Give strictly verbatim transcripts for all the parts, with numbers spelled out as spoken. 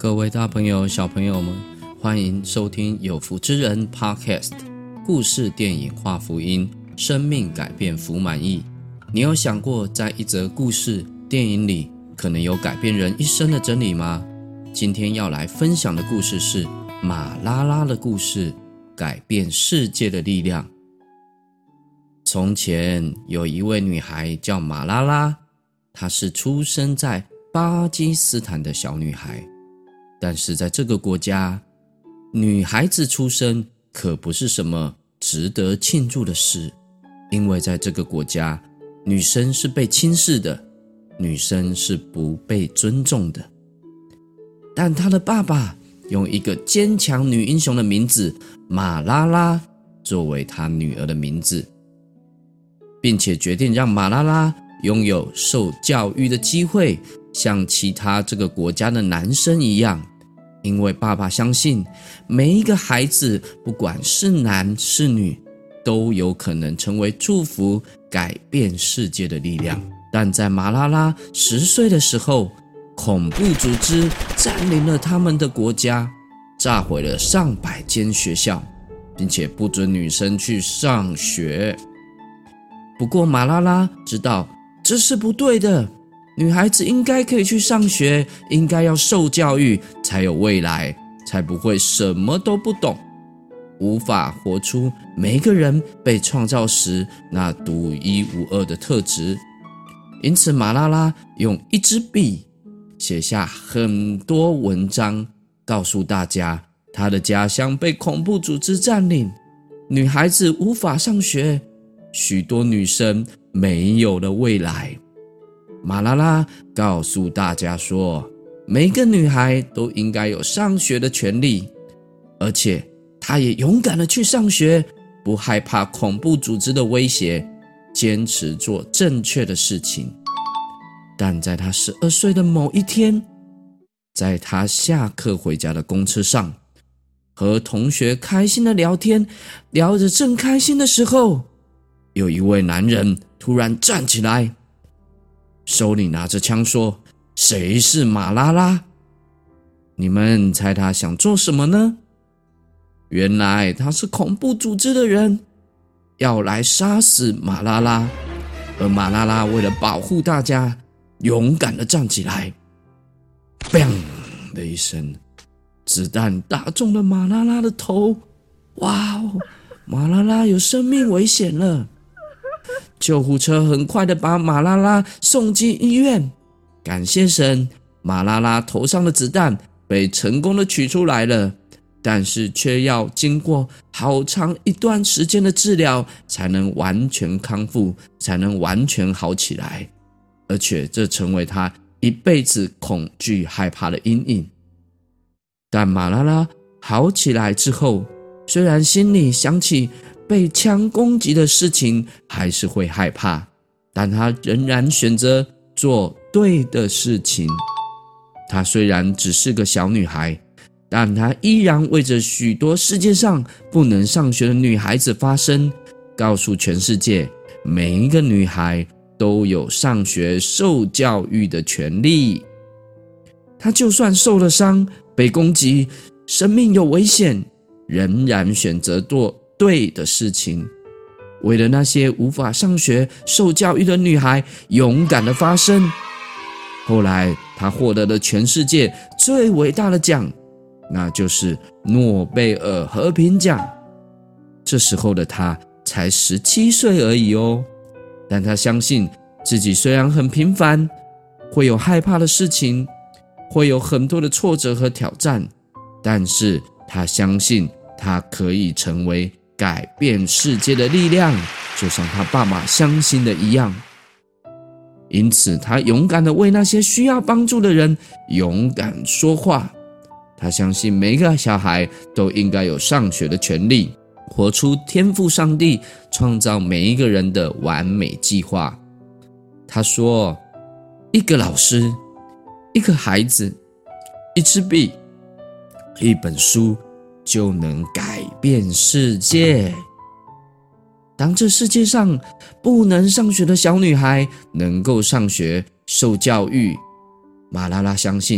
各位大朋友、小朋友们，欢迎收听有福之人 Podcast 故事电影化福音，生命改变福满意。你有想过，在一则故事电影里，可能有改变人一生的真理吗？今天要来分享的故事是马拉拉的故事，改变世界的力量。从前有一位女孩叫马拉拉，她是出生在巴基斯坦的小女孩。但是在这个国家，女孩子出生可不是什么值得庆祝的事，因为在这个国家，女生是被轻视的，女生是不被尊重的。但她的爸爸用一个坚强女英雄的名字马拉拉作为她女儿的名字，并且决定让马拉拉拥有受教育的机会，像其他这个国家的男生一样。因为爸爸相信每一个孩子，不管是男是女，都有可能成为祝福，改变世界的力量。但在马拉拉十岁的时候，恐怖组织占领了他们的国家，炸毁了上百间学校，并且不准女生去上学。不过马拉拉知道这是不对的，女孩子应该可以去上学，应该要受教育，才有未来，才不会什么都不懂，无法活出每个人被创造时那独一无二的特质。因此马拉拉用一支笔写下很多文章，告诉大家她的家乡被恐怖组织占领，女孩子无法上学，许多女生没有了未来。马拉拉告诉大家说，每个女孩都应该有上学的权利，而且她也勇敢地去上学，不害怕恐怖组织的威胁，坚持做正确的事情。但在她十二岁的某一天，在她下课回家的公车上，和同学开心的聊天，聊着正开心的时候，有一位男人突然站起来，手里拿着枪说，谁是马拉拉？你们猜他想做什么呢？原来他是恐怖组织的人，要来杀死马拉拉。而马拉拉为了保护大家，勇敢地站起来，砰的一声，子弹打中了马拉拉的头。哇哦，马拉拉有生命危险了。救护车很快的把马拉拉送进医院，感谢神，马拉拉头上的子弹被成功的取出来了，但是却要经过好长一段时间的治疗，才能完全康复，才能完全好起来，而且这成为他一辈子恐惧害怕的阴影。但马拉拉好起来之后，虽然心里想起被枪攻击的事情还是会害怕，但她仍然选择做对的事情。她虽然只是个小女孩，但她依然为着许多世界上不能上学的女孩子发声，告诉全世界，每一个女孩都有上学受教育的权利。她就算受了伤，被攻击，生命有危险，仍然选择做对的事情，为了那些无法上学受教育的女孩勇敢的发声。后来她获得了全世界最伟大的奖，那就是诺贝尔和平奖。这时候的她才十七岁而已哦，但她相信自己虽然很平凡，会有害怕的事情，会有很多的挫折和挑战，但是她相信她可以成为改变世界的力量，就像他爸爸相信的一样。因此他勇敢地为那些需要帮助的人勇敢说话。他相信每个小孩都应该有上学的权利，活出天父上帝创造每一个人的完美计划。他说，一个老师，一个孩子，一支笔，一本书，就能改变世界。当这世界上不能上学的小女孩能够上学受教育，马拉拉相信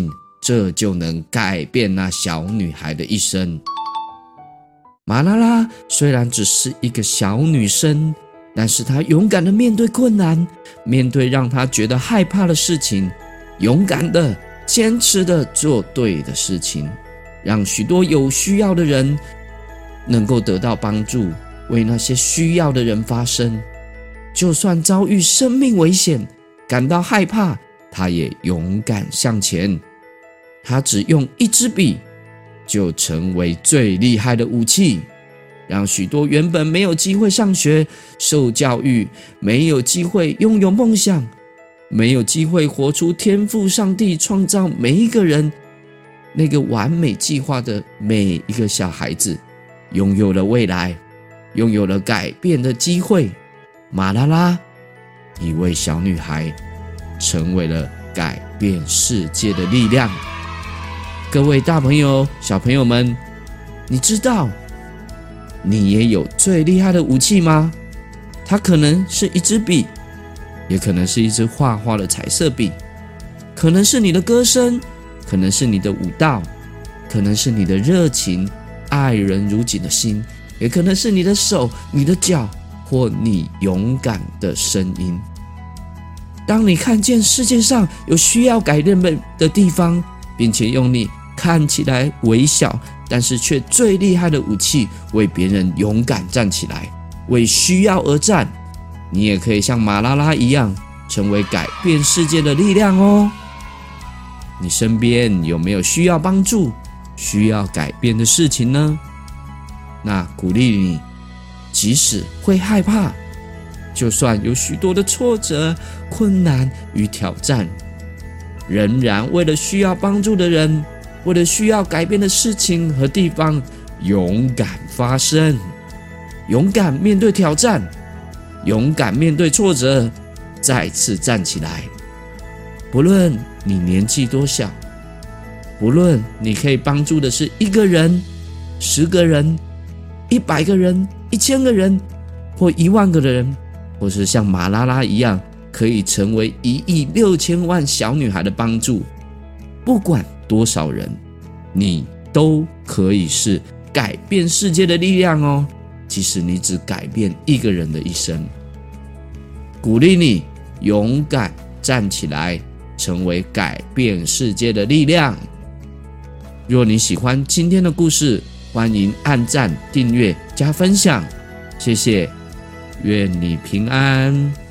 这就能改变那小女孩的一生。马拉拉虽然只是一个小女生，但是她勇敢地面对困难，面对让她觉得害怕的事情，勇敢地、坚持地做对的事情，让许多有需要的人能够得到帮助，为那些需要的人发声。就算遭遇生命危险，感到害怕，她也勇敢向前。她只用一支笔就成为最厉害的武器，让许多原本没有机会上学、受教育、没有机会拥有梦想、没有机会活出天赋上帝创造每一个人那个完美计划的每一个小孩子，拥有了未来，拥有了改变的机会。马拉拉，一位小女孩，成为了改变世界的力量。各位大朋友、小朋友们，你知道你也有最厉害的武器吗？它可能是一支笔，也可能是一支画画的彩色笔，可能是你的歌声，可能是你的舞蹈，可能是你的热情、爱人如己的心，也可能是你的手、你的脚，或你勇敢的声音。当你看见世界上有需要改变的地方，并且用你看起来微小但是却最厉害的武器为别人勇敢站起来，为需要而战，你也可以像马拉拉一样成为改变世界的力量哦。你身边有没有需要帮助、需要改变的事情呢？那鼓励你，即使会害怕，就算有许多的挫折、困难与挑战，仍然为了需要帮助的人，为了需要改变的事情和地方，勇敢发声，勇敢面对挑战，勇敢面对挫折，再次站起来。不论你年纪多小，不论你可以帮助的是一个人、十个人、一百个人、一千个人，或一万个人，或是像马拉拉一样可以成为一亿六千万小女孩的帮助，不管多少人，你都可以是改变世界的力量哦。即使你只改变一个人的一生，鼓励你勇敢站起来，成为改变世界的力量。若你喜欢今天的故事，欢迎按赞、订阅、加分享，谢谢。愿你平安。